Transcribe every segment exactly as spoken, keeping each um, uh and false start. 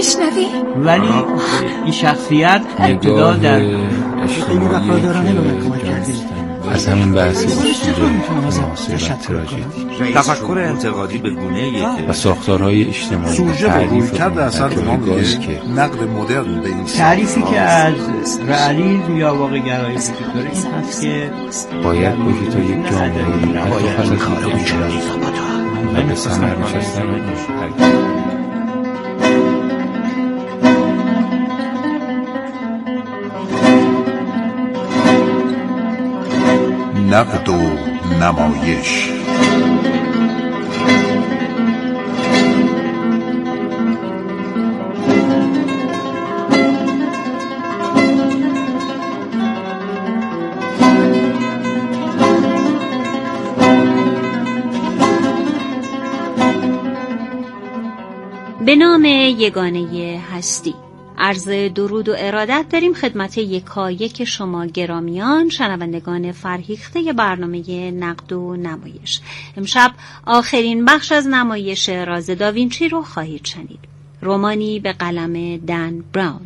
میشنوی؟ ولی این شخصیت ابتدا در خیلی وفادارانه به من کمک کردی. از همین بحث اسطوره معاصر و تراژدی، تفکر انتقادی به گونه‌ای که و ساختارهای اجتماعی سوژه به روی کرده اثر به ما میگه نقد مدرن به این تعریفی که از رئالیسم یا واقع گرایی وجود داره این هست که باید باشی تا یک جامعه حتی کار می‌کنی و به ثمر نشستن نقد و نمایش. به نام یگانه هستی. عرض درود و ارادت داریم خدمت یکایک شما گرامیان شنوندگان فرهیخته برنامه نقد و نمایش. امشب آخرین بخش از نمایش راز داوینچی رو خواهید شنید. رمانی به قلم دن براون.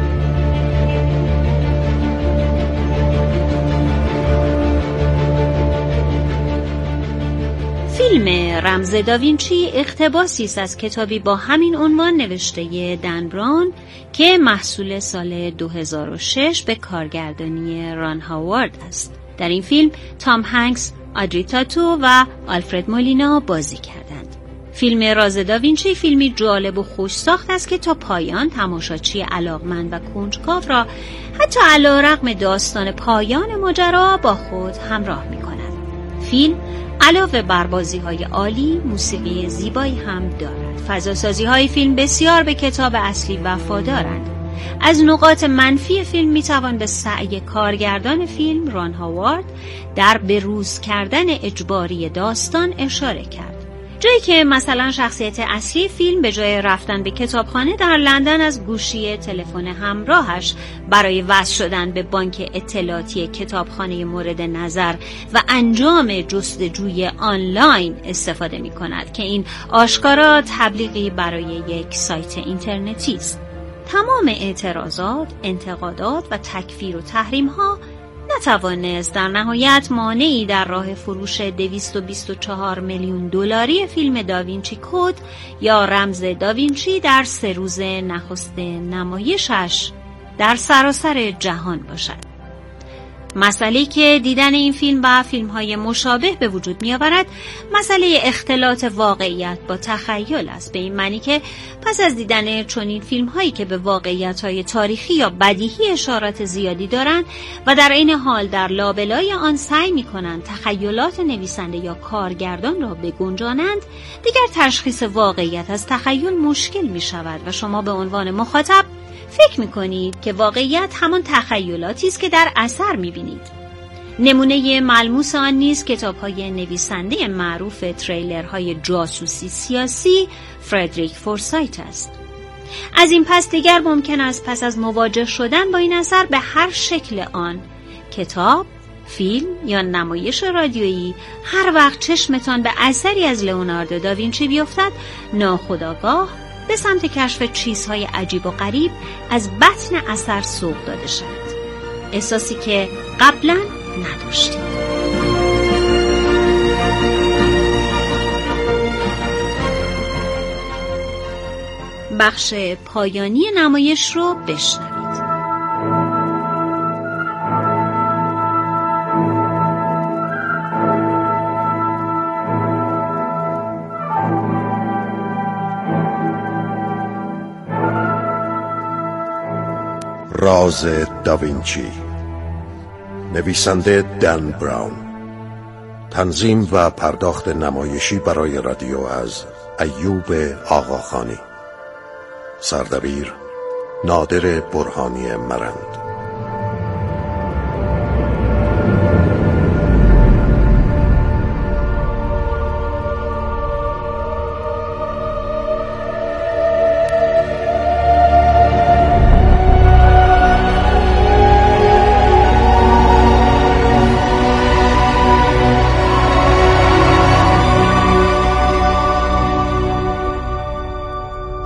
فیلم رمز داوینچی اقتباسی است از کتابی با همین عنوان نوشته دن براون که محصول سال دو هزار و شش به کارگردانی ران هاوارد است. در این فیلم تام هنگس، آدری تاتو و آلفرد مولینا بازی کردند. فیلم راز داوینچی فیلمی جالب و خوش ساخت است که تا پایان تماشاچی علاقمند و کنجکاو را حتی علیرغم داستان پایان ماجرا با خود همراه می‌کند. فیلم علاوه بر بازی‌های عالی، موسیقی زیبایی هم دارد. فضاسازی‌های فیلم بسیار به کتاب اصلی وفادارند. از نقاط منفی فیلم میتوان به سعی کارگردان فیلم ران هاوارد در بروز کردن اجباری داستان اشاره کرد. جایی که مثلا شخصیت اصلی فیلم به جای رفتن به کتابخانه در لندن از گوشی تلفن همراهش برای وصل شدن به بانک اطلاعاتی کتابخانه مورد نظر و انجام جستجوی آنلاین استفاده می کند که این آشکارا تبلیغی برای یک سایت اینترنتی است. تمام اعتراضات، انتقادات و تکفیر و تحریم ها نتوانست در نهایت مانعی در راه فروش دویست و بیست و چهار میلیون دلاری فیلم داوینچی کد یا رمز داوینچی در سه روز نخست نمایشش در سراسر جهان باشد. مسئله‌ای که دیدن این فیلم و فیلم‌های مشابه به وجود می‌آورد، مسئله اختلاط واقعیت با تخیل است، به این معنی که پس از دیدن چنین فیلم‌هایی که به واقعیت‌های تاریخی یا بدیهی اشارات زیادی دارند و در این حال در لابلای آن سعی می‌کنند تخیلات نویسنده یا کارگردان را بگنجانند، دیگر تشخیص واقعیت از تخیل مشکل می‌شود و شما به عنوان مخاطب فکر می‌کنید که واقعیت همان تخیلاتی است که در اثر می‌بینید. نمونه ملموس آن نیز کتاب‌های نویسنده معروف تریلرهای جاسوسی سیاسی فردریک فورسایت است. از این پس دیگر ممکن است پس از مواجه شدن با این اثر به هر شکل آن، کتاب، فیلم یا نمایش رادیویی، هر وقت چشمتان به اثری از لئوناردو داوینچی بیفتد، ناخودآگاه به سمت کشف چیزهای عجیب و غریب از بطن اثر سوق داده شد. احساسی که قبلا نداشتیم. بخش پایانی نمایش رو بشنوید. راز داوینچی، نویسنده دن براون، تنظیم و پرداخت نمایشی برای رادیو از ایوب آقاخانی، سردبیر نادر برهانی مرند.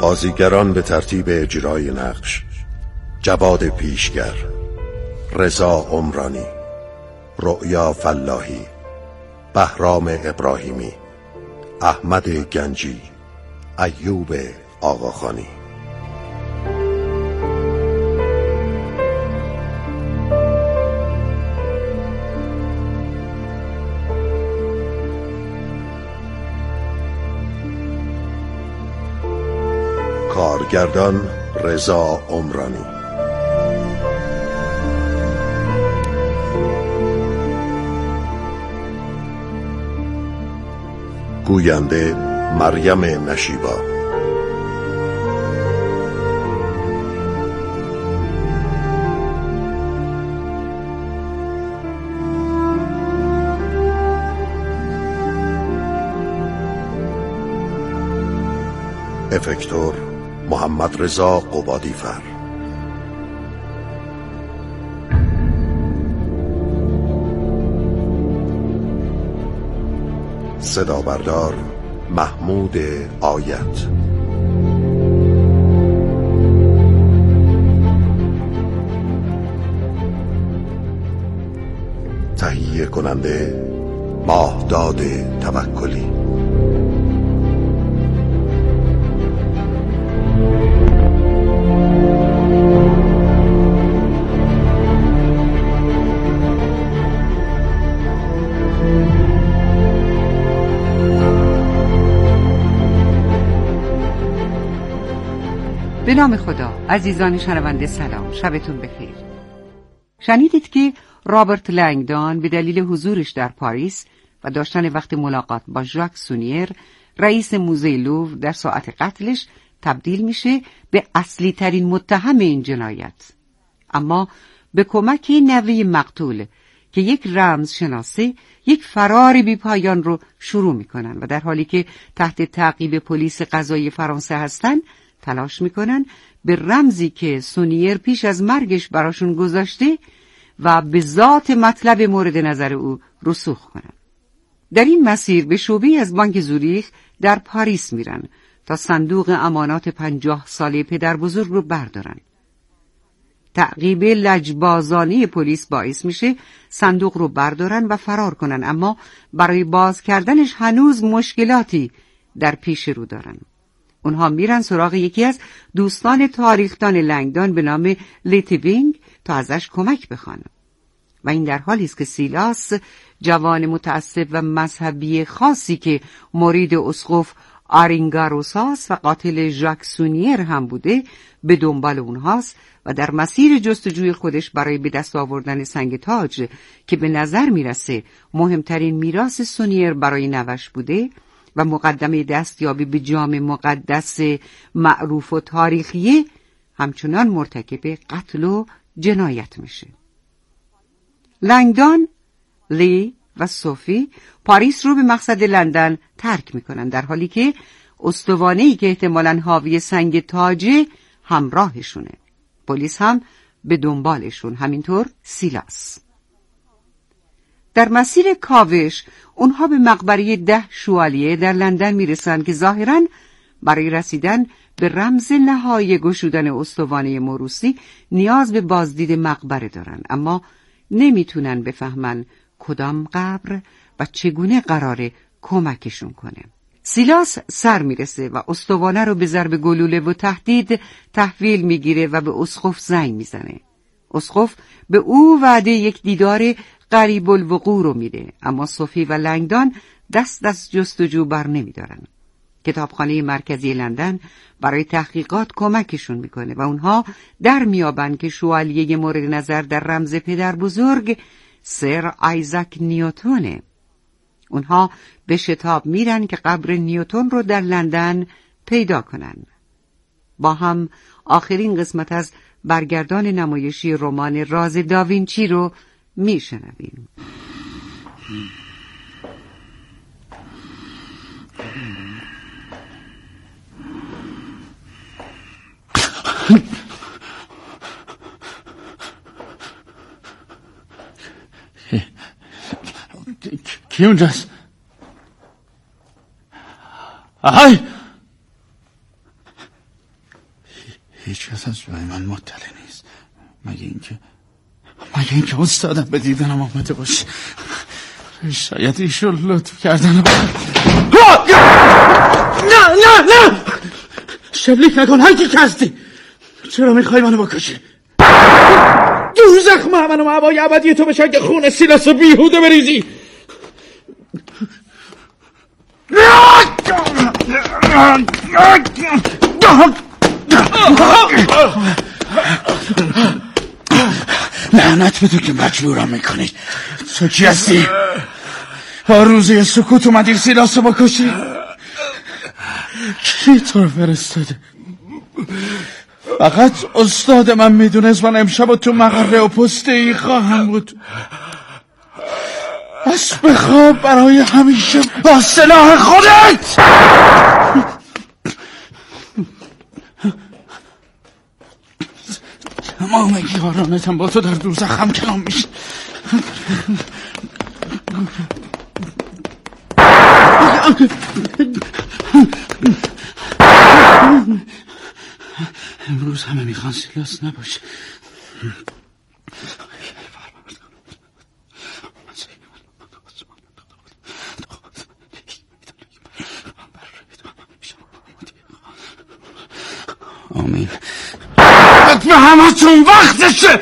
بازیگران به ترتیب اجرای نقش: جواد پیشگر، رضا عمرانی، رؤیا فلاحی، بهرام ابراهیمی، احمد گنجی، ایوب آقاخانی. کارگردان رضا عمرانی. گوینده مریم نشیبا. افکتور محمد رضا قبادیفر. صدا بردار محمود آیت. تهیه کننده ماهداد توکلی. به نام خدا. عزیزان شنونده سلام، شبتون بخیر. شنیدید که رابرت لنگدان به دلیل حضورش در پاریس و داشتن وقت ملاقات با ژاک سونیر، رئیس موزه لوور، در ساعت قتلش تبدیل میشه به اصلی ترین متهم این جنایت. اما به کمک نوه مقتول که یک رمز شناسه، یک فرار بی پایان رو شروع میکنن و در حالی که تحت تعقیب پلیس قضایی فرانسه هستن تلاش میکنن به رمزی که سونیر پیش از مرگش براشون گذاشته و به ذات مطلب مورد نظر او رسوخ کنن. در این مسیر به شعبه از بانک زوریخ در پاریس میرن تا صندوق امانات پنجاه ساله پدر بزرگ رو بردارن. تعقیب لجبازانه پلیس باعث میشه صندوق رو بردارن و فرار کنن، اما برای باز کردنش هنوز مشکلاتی در پیش رو دارن. اونها میرن سراغ یکی از دوستان تاریخدان لنگدان به نام لیتوینگ تا ازش کمک بخوان. و این در حالی است که سیلاس، جوان متعصب و مذهبی خاصی که مرید اسقف آرینگاروساس و قاتل ژاک سونیر هم بوده، به دنبال اونهاست و در مسیر جستجوی خودش برای به دست آوردن سنگ تاج که به نظر میرسه مهمترین میراث سونیر برای نوش بوده و مقدمه دستیابی به جام مقدس معروف و تاریخیه، همچنان مرتکب قتل و جنایت میشه. لنگدان، لی و صوفی پاریس رو به مقصد لندن ترک میکنن، در حالی که استوانه‌ای که احتمالاً حاوی سنگ تاجه همراهشونه. پلیس هم به دنبالشون، همینطور سیلاس. در مسیر کاوش اونها به مقبره ده شوالیه در لندن میرسن که ظاهراً برای رسیدن به رمز نهایی گشودن استوانه موروثی نیاز به بازدید مقبره دارن، اما نمیتونن بفهمن کدام قبر و چگونه قراره کمکشون کنه. سیلاس سر میرسه و استوانه رو به ضرب گلوله و تهدید تحویل میگیره و به اسقف زنگ میزنه. اسقف به او وعده یک دیدار قریب الوقوع رو میده، اما صوفی و لنگدان دست از جستجو بر نمیدارن. کتابخانه مرکزی لندن برای تحقیقات کمکشون میکنه و اونها در میابن که شوالیه مورد نظر در رمز پدر بزرگ سر آیزاک نیوتونه. اونها به شتاب میرن که قبر نیوتن رو در لندن پیدا کنن. با هم آخرین قسمت از برگردان نمایشی رمان راز داوینچی رو میشنویم. کی اونجاست؟ آهای هیچ کس از جای من مطلع نیست، مگه اینکه مگه اینکه استادم به دیدنم آمده باشه. شاید ایشون لطف کردن با... نه نه نه شبلیک نکن. هرکی که هستی چرا میخوای منو بکشی؟ دوزخ محمد و معبای ابدی تو بشه که خون سیلاس و بیهوده بریزی. لعنت به تو که مجبورم میکنی. تو کی هستی؟ با روزه سکوت اومدی سیلاس رو بکشی؟ کی تو رو فرستاده؟ فقط استاد من میدونست من امشب تو مقره و پسته ای خواهم بود. بس بخواب برای همیشه با سلاح خودت. تمام یارانتم با تو در دوزخ هم کلام میشه. امروز همه میخوان سیلاس نباشه. آمین. به همه تون وقتشه.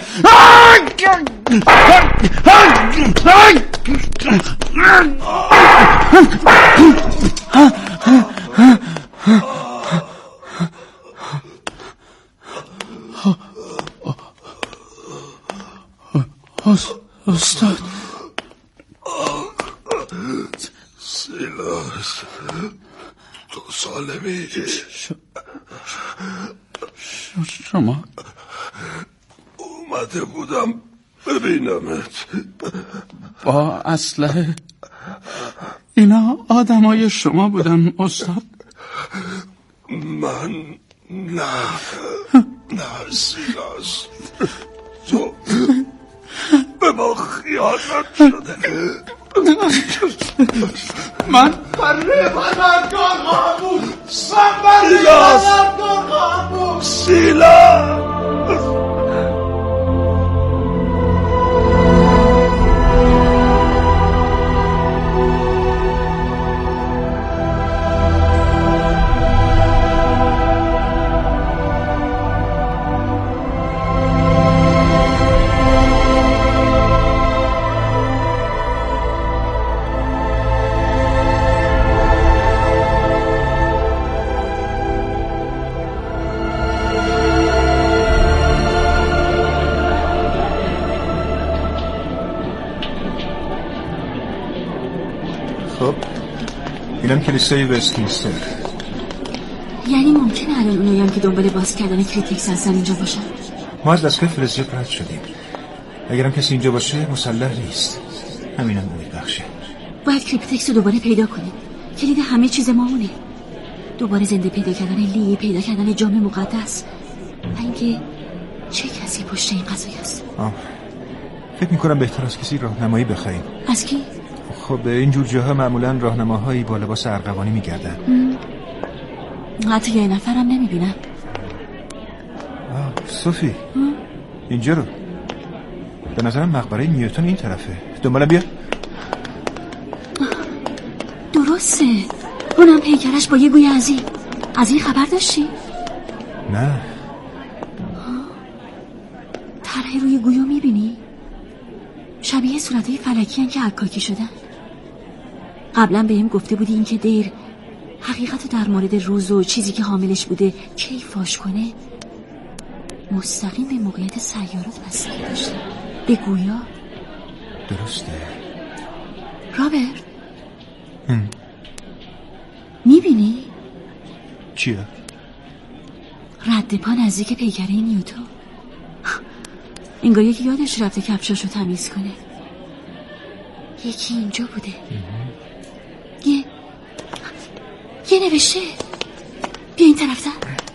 استاد سیلاس تو سالمی؟ شما اومده بودم ببینمت با اسلحه. اینا آدمای شما بودن استاد؟ من نه نه سیلاس، تو به ما خیانت شده. من بره پروردگار خواهم بود. من بره پروردگار خواهم بود. سیلاس اینم کلیسای وستمینستر. یعنی ممکنه الان اونایی هم که دنبال باز کردن کریتکس هستن اینجا باشن؟ ما از دستگاه فلزیات رد شدیم. اگرم کسی اینجا باشه مسلح نیست. همینم امید بخشه. باید کریپتکس رو دوباره پیدا کنیم. کلید همه چیز ما اونه. دوباره زنده پیدا کردن لی، پیدا کردن جام مقدس. اینکه چه کسی پشت این قضیه است؟ آه. فکر میکنم بهتر از کسی راهنمایی بخوایم. از کی؟ خب اینجور جاها معمولا راهنماهایی با لباس ارغوانی میگردن. حتی یه نفرم نمیبینم. آه صوفی اینجا رو. به نظرم مقبره نیوتن این طرفه. دنبالم بیا. درسته. اونم پیکرش با یه گوی از این از این خبر داشتی؟ نه. طرح روی گویو میبینی؟ شبیه صورتهای فلکی هن که عکاکی شدن. قبلا بهم گفته بودی این که دیر حقیقت در مورد روز و چیزی که حاملش بوده کی فاش کنه مستقیم به موقعیت سیارات بستگی داشته. به گویا. درسته. رابرت میبینی؟ چیه؟ رد پا نزدیک پیکره نیوتن. انگار یکی یادش رفته کفشاشو تمیز کنه. یکی اینجا بوده. یه یه نوشته. بیا این طرف.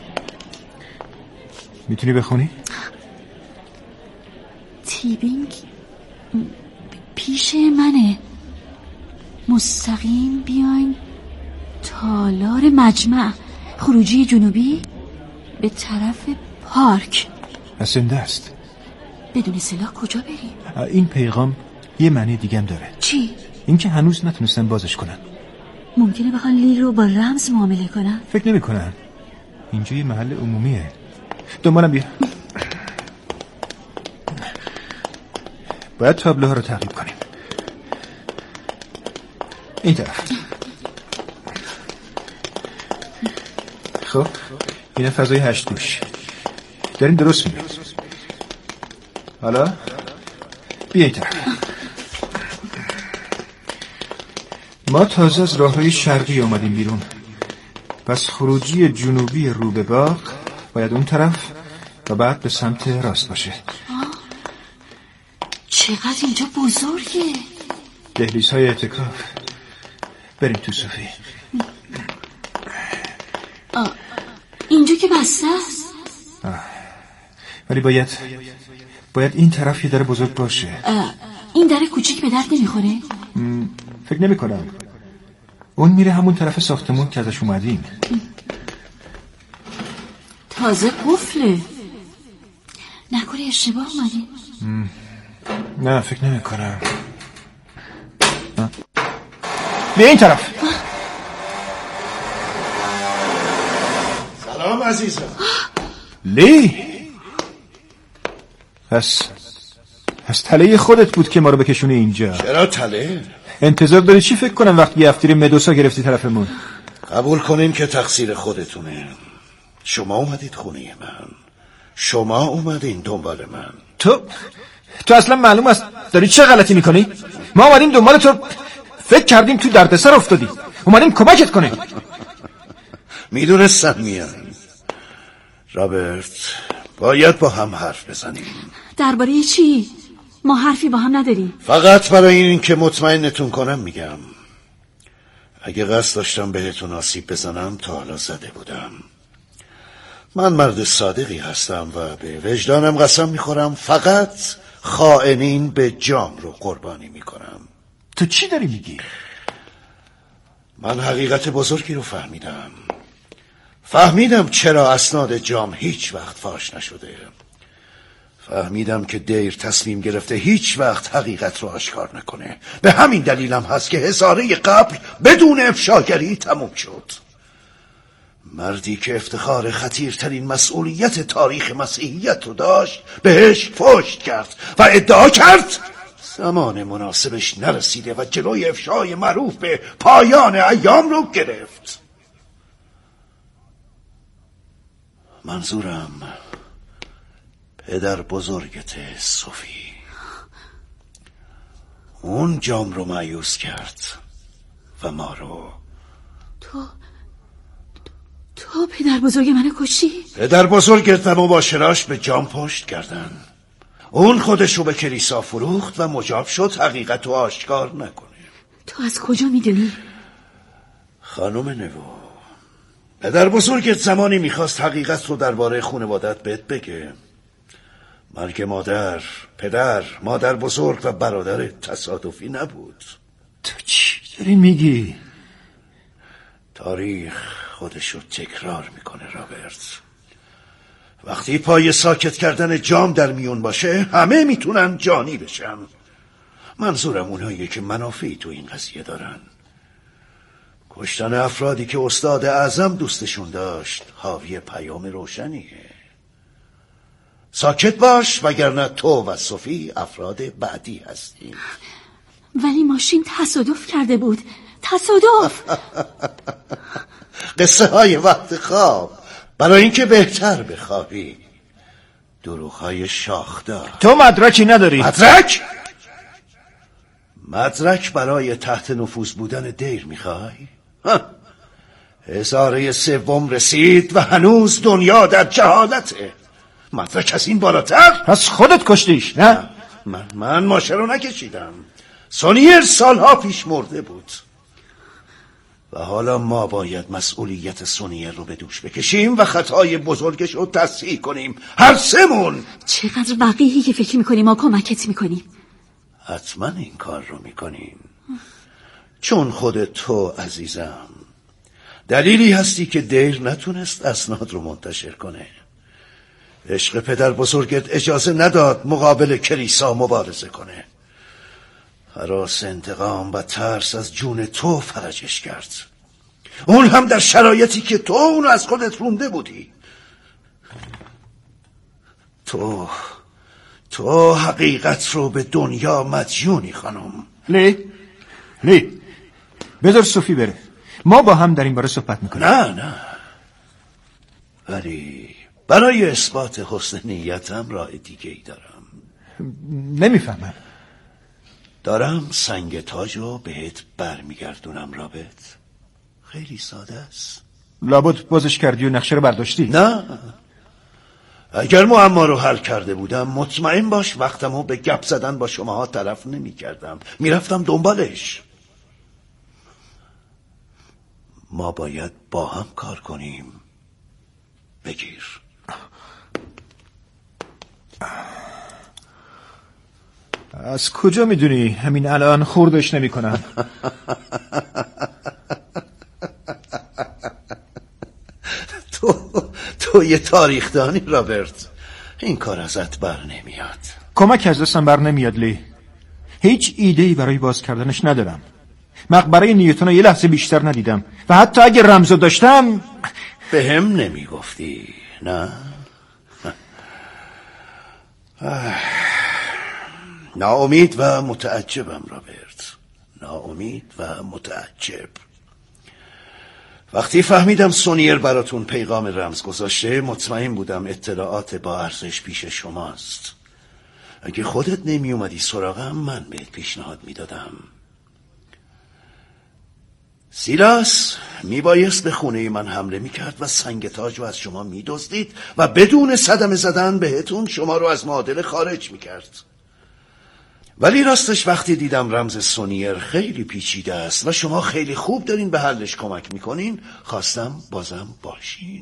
میتونی بخونی؟ تیبینگ پیش منه. مستقیم بیاین تالار مجمع، خروجی جنوبی به طرف پارک از زنده است. بدون سلاح کجا بریم؟ این پیغام یه معنی دیگه هم داره. چی؟ اینکه هنوز نتونستن بازش کنن. ممکنه بخوان لیل رو با رمز معامله کنن؟ فکر نمی کنن. اینجا یه محل عمومیه. دنبالم بیا. باید تابلوها رو تعقیب کنیم. این طرف. خب این فضای هشت گوش. داریم درست میریم. حالا بیا این طرف. ما تازه از راههای شرقی آمدیم بیرون، پس خروجی جنوبی رو به باغ باید اون طرف و بعد به سمت راست باشه. چقدر اینجا بزرگه. دهلیزهای اعتکاف. بریم تو صوفی. اینجا که بسته است. ولی باید باید این طرف یه در بزرگ باشه. این در کوچیک به درد نمیخوره؟ فکر نمی کنم. اون میره همون طرف ساختمون که ازش اومدیم. تازه قفله. نکنه اشتباه اومدیم؟ نه فکر نمی کنم. بیا این طرف. سلام عزیزم. لی پس پس تله خودت بود که ما رو بکشونی اینجا. چرا تله؟ انتظار داری چی فکر کنم وقتی یه هفتیر مدوسا گرفتی طرفمون؟ قبول کنین که تقصیر خودتونه. شما اومدید خونه من، شما اومدین دنبال من. تو تو اصلا معلوم است داری چه غلطی میکنی؟ ما اومدیم دنبال تو، فکر کردیم تو دردسر افتادی، اومدیم کمکت کنیم. میدونستم میان. رابرت باید با هم حرف بزنیم. درباره چی؟ ما حرفی با هم نداریم. فقط برای این که مطمئنتون کنم میگم. اگه قصد داشتم بهتون آسیب بزنم تا حالا زده بودم. من مرد صادقی هستم و به وجدانم قسم میخورم فقط خائنین به جام رو قربانی میکنم. تو چی داری میگی؟ من حقیقت بزرگی رو فهمیدم. فهمیدم چرا اسناد جام هیچ وقت فاش نشده. فهمیدم که دیر تصمیم گرفته هیچ وقت حقیقت رو آشکار نکنه. به همین دلیلم هست که هزاره قبل بدون افشاگری تموم شد. مردی که افتخار خطیرترین مسئولیت تاریخ مسیحیت رو داشت بهش پشت کرد و ادعا کرد زمان مناسبش نرسیده و جلوی افشای معروف به پایان ایام رو گرفت. منظورم پدر بزرگت صوفی. اون جام رو مایوس کرد و ما رو. تو تو پدر بزرگ منو کشتی؟ پدر بزرگت و مباشراش به جام پشت کردن. اون خودش رو به کلیسا فروخت و مجاب شد حقیقت رو آشکار نکنه. تو از کجا میدونی؟ خانم نوو، پدر بزرگت زمانی میخواست حقیقت رو درباره خانوادت بهت بگه. مرگ مادر، پدر، مادر بزرگ و برادر تصادفی نبود. تو چی داری میگی؟ تاریخ خودش رو تکرار میکنه رابرت. وقتی پای ساکت کردن جام در میون باشه همه میتونن جانی بشن. منظورم اونایی که منافعی تو این قضیه دارن. کشتن افرادی که استاد اعظم دوستشون داشت حاوی پیام روشنیه. ساکت باش وگرنه تو و صوفی افراد بعدی هستی. ولی ماشین تصادف کرده بود. تصادف. قصه های وقت خواب برای اینکه بهتر بخوابی. دروغ های شاخدار. تو مدرکی نداری. مدرک؟ مدرک برای تحت نفوذ بودن دیر میخوای؟ هزاره سوم رسید و هنوز دنیا در جهالته. مدرک از این بالاتر؟ پس خودت کشتیش نه؟ من, من ماشه رو نکشیدم. سونیر سالها پیش مرده بود و حالا ما باید مسئولیت سونیر رو به دوش بکشیم و خطای بزرگش رو تصحیح کنیم، هر سمون. چقدر وقیحی که فکر میکنیم ما کمکت میکنیم. حتما این کار رو میکنیم چون خود تو عزیزم دلیلی هستی که دیر نتونست اسناد رو منتشر کنه. عشق پدر بزرگت اجازه نداد مقابل کلیسا مبارزه کنه. هراس انتقام و ترس از جون تو فرجش کرد، اون هم در شرایطی که تو اونو از خودت رونده بودی. تو تو حقیقت رو به دنیا مدیونی خانم. لی لی بذار صوفی بره، ما با هم در این باره صحبت میکنیم. نه نه، ولی برای اثبات حسن نیتم راه دیگه ای دارم. نمیفهمم. دارم سنگ تاج رو بهت برمیگردونم رابرت. خیلی ساده است. لابد بازش کردی و نقشه رو برداشتی؟ نه، اگر معما رو حل کرده بودم مطمئن باش وقتمو به گپ زدن با شماها طرف نمی کردم، میرفتم دنبالش. ما باید با هم کار کنیم. بگیر. از کجا میدونی همین الان خوردش نمی کنم؟ تو تو یه تاریخ دانی رابرت، این کار ازت بر نمیاد. کمک از دستم بر نمیاد لی. هیچ ایده‌ای برای باز کردنش ندارم. مقبره نیوتن رو یه لحظه بیشتر ندیدم و حتی اگه رمزو داشتم به هم نمیگفتی نه؟ ناامید و متعجبم رابرت، ناامید و متعجب. وقتی فهمیدم سونیر براتون پیغام رمز گذاشته مطمئن بودم اطلاعات با ارزش پیش شماست. اگه خودت نمی اومدی سراغم من بهت پیشنهاد میدادم. سیلاس میبایست به خونه من حمله میکرد و سنگ تاج رو از شما میدزدید و بدون صدمه زدن بهتون شما رو از معادله خارج میکرد. ولی راستش وقتی دیدم رمز سونیر خیلی پیچیده است و شما خیلی خوب دارین به حلش کمک میکنین، خواستم بازم باشین.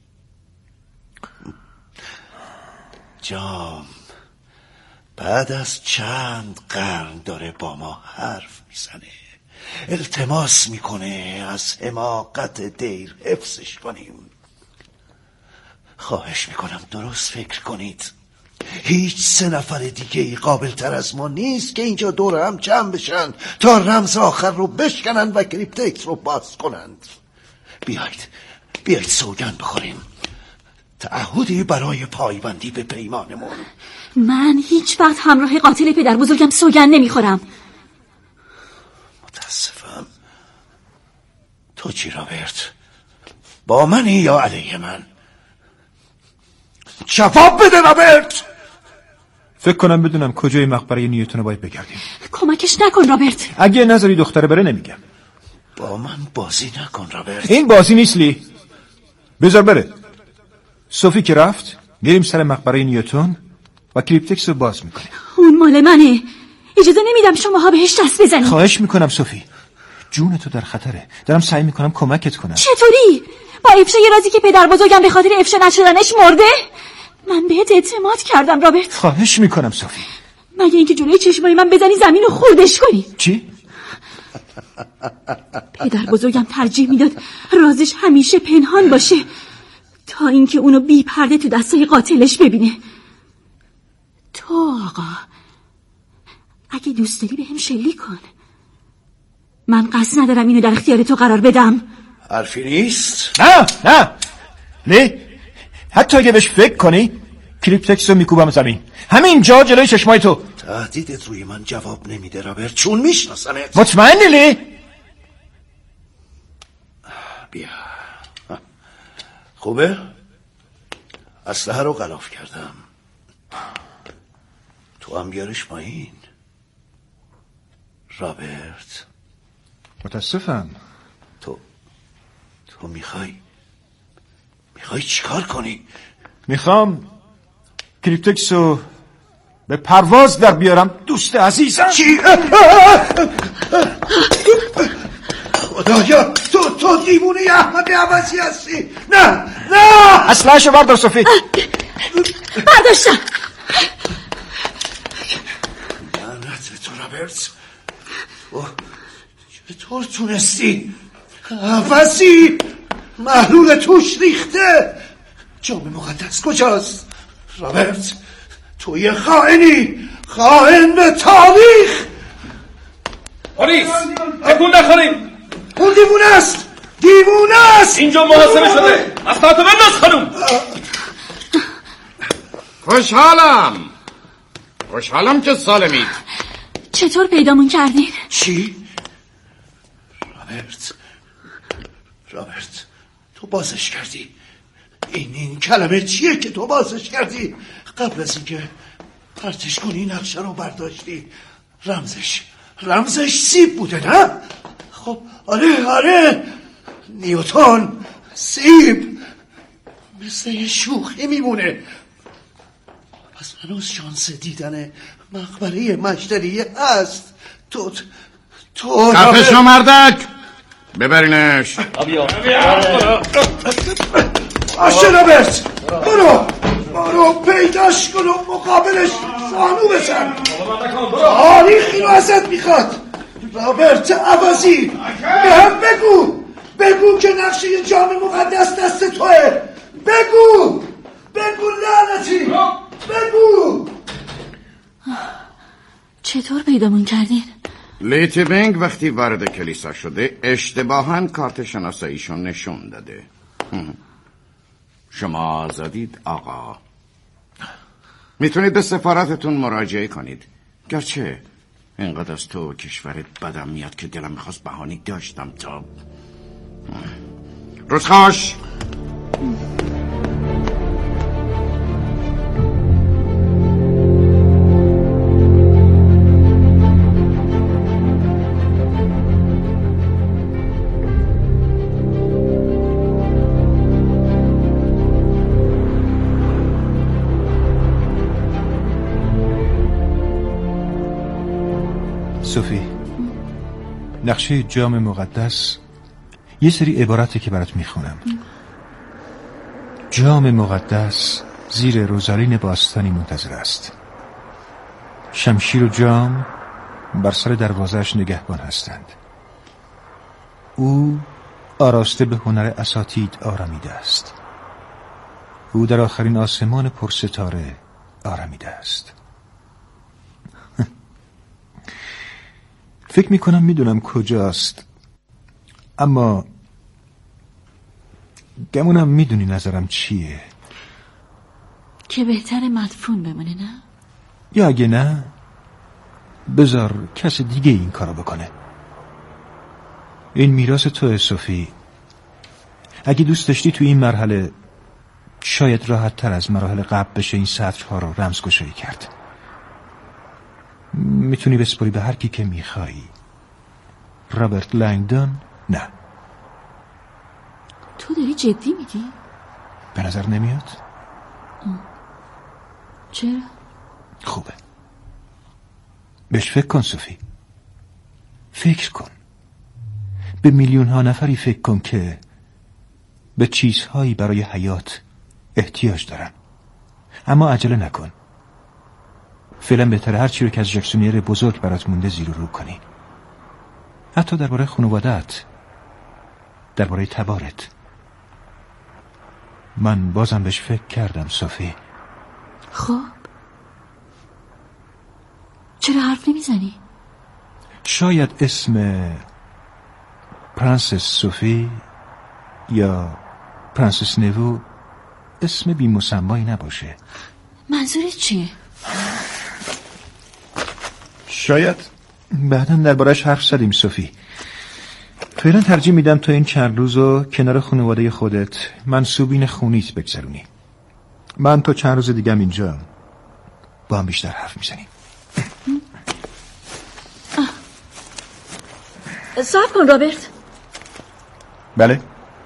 جام بعد از چند قرن داره با ما حرف میزنه، التماس میکنه از حماقت دیر حفظش کنیم. خواهش میکنم درست فکر کنید. هیچ سه نفر دیگه قابل تر از ما نیست که اینجا دور هم جمع بشن تا رمز آخر رو بشکنن و کریپتکس رو باز کنند. بیایید بیایید سوگند بخوریم، تعهدی برای پایبندی به پیمانمون. من هیچ وقت همراه قاتل پدر بزرگم سوگند نمیخورم. متاسفم. تو چی رابرت؟ با منی یا علیه من؟ جواب بده رابرت. فکر کنم بدونم کجای مقبره نیوتن رو باید بگردیم. کمکش نکن رابرت. اگه نذاری دختره بره نمیگم. با من بازی نکن رابرت. این بازی نیست لی. بذار بره. صوفی که رفت میریم سر مقبره نیوتن و کریپتکس رو باز میکنیم. اون مال منه، اجازه نمیدم شماها بهش دست بزنید. خواهش میکنم صوفی، جون تو در خطره. دارم سعی میکنم کمکت کنم. چطوری؟ با افشای رازی که پدر بزرگم به خاطر افشا نشدنش مرده؟ من بهت اعتماد کردم رابرت. خواهش میکنم صوفی. مگه اینکه جلوی چشمای من بزنی زمین رو خوردش کنی. چی؟ پدر بزرگم ترجیح میداد رازش همیشه پنهان باشه تا اینکه اونو بی پرده تو دستای قاتلش ببینه. تو آقا اگه دوست داری بهم شلیک کن. من قصد ندارم اینو در اختیار تو قرار بدم. حرفی نیست؟ نه نه لی، حتی اگه بهش فکر کنی کریپتکس رو میکوبم زمین همین جا جلوی چشمای تو. تهدیدت روی من جواب نمیده رابرت، چون میشناسمت. مطمئنی لی؟ بیا. خوبه؟ اسلحه رو غلاف کردم، تو هم بیارش پایین. رابرت متاسفم. تو تو میخوای میخوای چیکار کنی؟ میخوام کریپتکس رو به پرواز در بیارم دوست عزیزم. چی؟ خدایا تو تو دیوونه احمد عوضی هستی. نه نه اسلحه‌شو بردار صوفی. برداشتم. لعنت تو رابرت، چطور تونستی؟ عوضی محلول توش ریخته. جام مقدس کجاست؟ رابرت تو یه خائنی، خائن به تاریخ. پلیس تکون نخورید. اون دیوونه است، دیوونه است. اینجا محاصره شده. از تحت بنداز خانم. خوشحالم خوشحالم که سالمید. چطور پیدامون کردین؟ چی؟ رابرت رابرت تو بازش کردی. این این کلمه چیه که تو بازش کردی؟ قبل از اینکه پرتش کنی نقشه رو برداشتی. رمزش رمزش سیب بوده نه؟ خب آره آره نیوتن سیب مثل یه شوخی میمونه. پس هنوز شانس دیدن مقبره مشتری هست. تو تو کفشو مردک ببرینش. آشه رابرت برو برو پیداش کن و مقابلش زانو بزن. تاریخ اینو ازت میخواد. رابرت عوضی به هم بگو بگو که نقشه جام مقدس دست توه. بگو بگو لعنتی بگو. چطور پیدامون کردین؟ لیتی بینگ وقتی وارد کلیسا شده اشتباهاً کارت شناساییشون نشون داده. شما آزادید آقا. میتونید به سفارتتون مراجعه کنید. گرچه اینقدر از تو کشورت بدم میاد که دلم میخواست بهانه داشتم تا روزخوش. صوفی، نقشه جام مقدس یه سری عبارته که برات میخونم. جام مقدس زیر روزالین باستانی منتظر است. شمشیر و جام بر سر دروازه‌اش نگهبان هستند. او آراسته به هنر اساتید آرامیده است. او در آخرین آسمان پرستاره آرامیده است. فکر میکنم میدونم کجاست، اما گمونم میدونی نظرم چیه. که بهتر مدفون بمونه نه؟ یا اگه نه بذار کس دیگه این کارو بکنه. این میراث توه صوفی. اگه دوست داشتی تو این مرحله شاید راحت تر از مراحل قبل بشه این سطرها رو رمزگشایی کرد. میتونی بسپاری به هر کی که میخوایی. رابرت لنگدون نه. تو داری جدی میگی؟ به نظر نمیاد؟ چرا؟ خوبه. بهش فکر کن صوفی. فکر کن. به میلیون ها نفری فکر کن که به چیزهایی برای حیات احتیاج دارن، اما عجله نکن. فعلا بهتره هر چی رو که از جکسونیر بزرگ برات مونده زیر و رو کنی. حتی درباره خانواده‌ات، درباره تبارت. من بازم بهش فکر کردم صوفی. خب چرا حرف نمیزنی؟ شاید اسم پرنسس صوفی یا پرنسس نوو اسم بی مسمایی نباشه. منظورت چیه؟ شاید بعداً درباره‌اش حرف زدیم صوفی. فعلا ترجیح میدم تا این چند روزو کنار خانواده خودت منسوبین خونیت بگذرونی. من تا چند روز دیگه اینجا با هم بیشتر حرف میزنیم. صبر کن رابرت. بله؟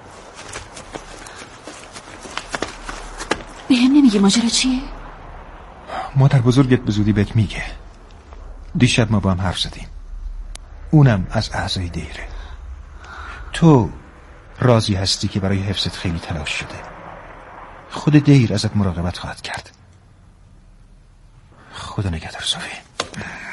به هم نمیگی ماجرا چیه؟ مادر بزرگت به زودی بهت میگه. دیشب ما با هم حرف زدیم. اونم از اعضای دیره. تو راضی هستی که برای حفظت خیلی تلاش شده. خود دیر ازت مراقبت خواهد کرد. خدا نگهدار صوفی.